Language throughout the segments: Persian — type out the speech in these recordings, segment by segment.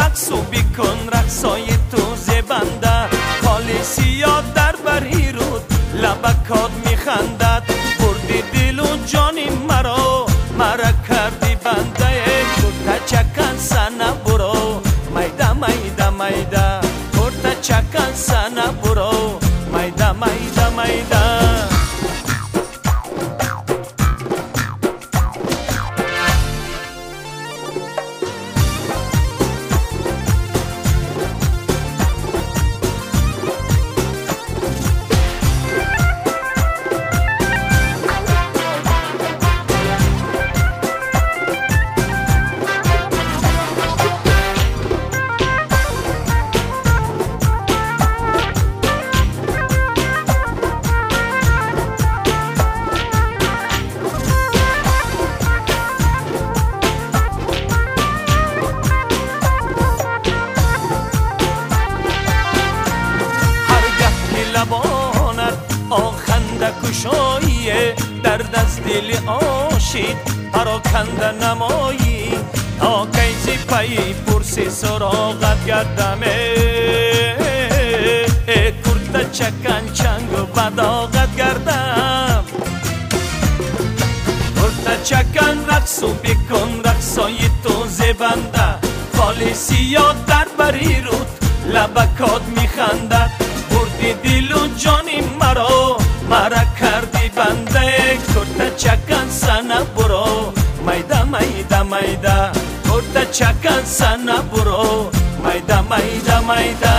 رقص و بیکن رقصای تو زبنده خالصی یا در بری رود لبکات میخندد بردی دل و جانی مرا کردی بنده کرتا چکن سنه برو میده میده میده کرتا چکن سنه برو میده میده میده آخنده کشایی درد از دل آشید پراکنده نمایی تا کیزی پی پرسی سراغت گردمه کرتا چکن چنگ و بداغت گردم کرتا چکن رقص و بیکن رقصای تو زبنده خالصی یا در بری رود لبکات میخندد بردی دل و جانی مرا کردی بنده کرتا چکن سنه برو میده میده میده کرتا چکن سنه برو میده میده میده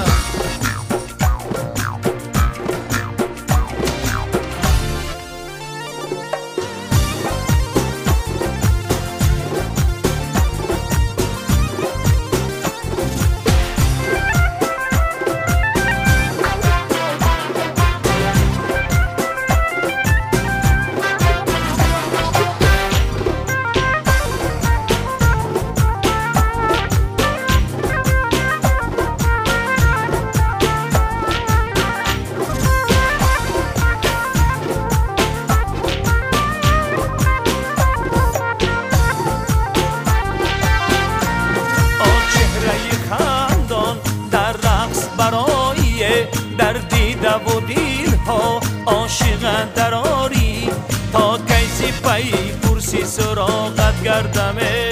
در دیده و دیل ها عاشق دراری تا کیسی پی پرسی سراغت گردمه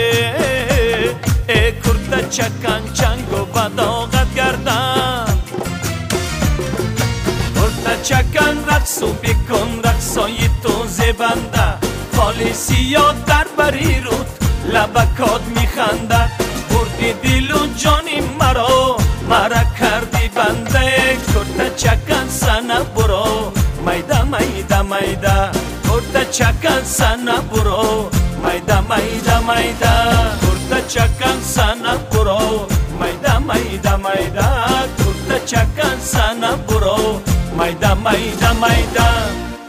کرتا چکن چنگ و بداغت گردم کرتا چکن رقص و بیکن رقصای تو زبنده خالصی یا در بری رود لبکات میخندد بردی دل و جانی مرا کردی بنده کرتا چکن سنه برو میده میده میده کرتا چکن سنه برو میده میده میده کرتا چکن سنه برو میده میده میده کرتا چکن سنه برو میده میده میده